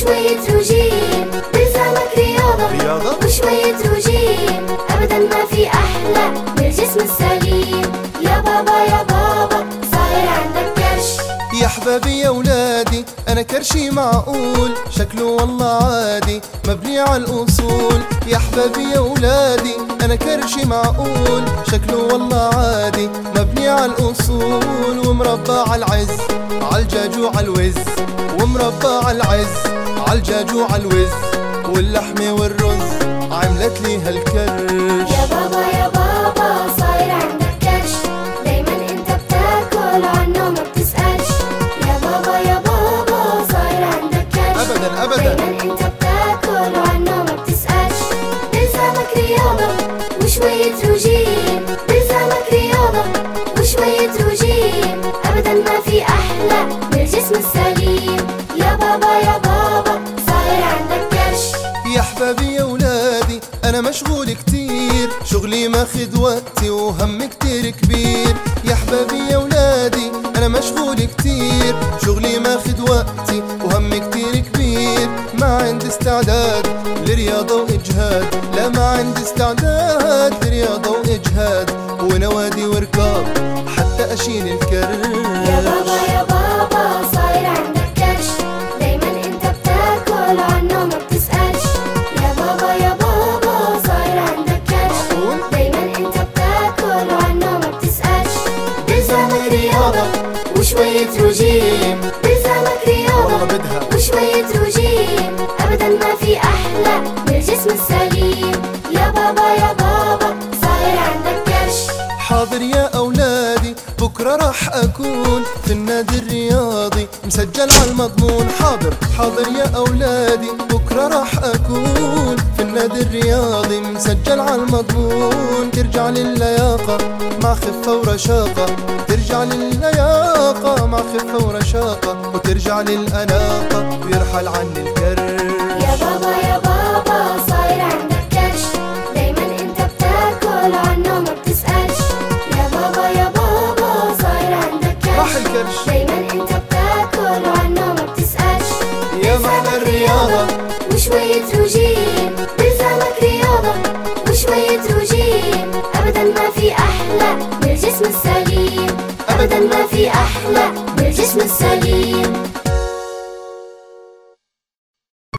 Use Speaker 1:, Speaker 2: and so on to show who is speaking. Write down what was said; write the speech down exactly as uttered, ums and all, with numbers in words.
Speaker 1: وشوية روجين، بلزمك رياضة,
Speaker 2: رياضة
Speaker 1: وشوية روجين. أبدا ما في أحلى من الجسم السليم. يا بابا يا بابا صاير عندك كرش.
Speaker 2: يا حبابي يا ولادي أنا كرشي معقول، شكله والله عادي مبني على الأصول. يا حبابي يا ولادي أنا كرشي معقول، شكله والله عادي مبني على الأصول. ومربى على العز عالجاج وعالوز، ومربى على العز عالجاج وعالوز. واللحمة والرز عملت لي هالكرش.
Speaker 1: يا بابا يا بابا صاير عندك كرش، دايما انت بتاكل عنه ما بتسألش. يا بابا يا بابا صاير عندك كرش،
Speaker 2: أبدا أبدا
Speaker 1: دايما انت بتاكل عنه ما بتسألش. بلزمك رياضة وشوية روجين، بلزمك رياضة وشوية روجين. أبدا ما في أحلى من الجسم السليم. يا بابا يا بابا صاير عندك كرش.
Speaker 2: يا حبابي يا ولادي أنا مشغول كتير، شغلي ماخد وقتي وهم كتير كبير. يا حبابي يا ولادي أنا مشغول كتير، شغلي ماخد وقتي وهم كتير كبير. ما عندي استعداد لرياضة وإجهاد، لا ما عندي استعداد لرياضة وإجهاد. ونوادي وركاب حتى أشيل الكرش.
Speaker 1: يا بابا يا بابا صاير عندك كرش، دايما انت بتاكل عنه ما بتسألش. يا بابا يا بابا صاير عندك كرش، دايما انت بتاكل عنه ما بتسألش. بلزمك رياضة وشوية روجين، بلزمك رياضة
Speaker 2: بدها
Speaker 1: وشوية روجين. أبدا ما في أحلى من الجسم السليم. يا بابا يا بابا صاير عندك كرش.
Speaker 2: حاضر يا أولادي بكرة راح أكون في النادي الرياضي مسجل على المضمون. حاضر حاضر يا أولادي بكرة راح أكون في النادي الرياضي مسجل على المضمون. ترجع للياقة مع خفة ورشاقة، ترجع للياقة مع خفة ورشاقة. وترجع للأناقة ويرحل عني الكرش.
Speaker 1: يا بابا يا بابا صاير عندك كرش، دايما انت بتاكل عنه ما بتسألش. يا بابا يا بابا صاير عندك
Speaker 2: راح
Speaker 1: كرش،
Speaker 2: الكرش.
Speaker 1: دايما انت بتاكل عنه ما بتسألش.
Speaker 2: يا معنى الرياضة
Speaker 1: وشوية روجين، بلزمك رياضة وشوية روجين. أبدا ما في أحلى من الجسم السليم. أبدا ما في أحلى من الجسم السليم.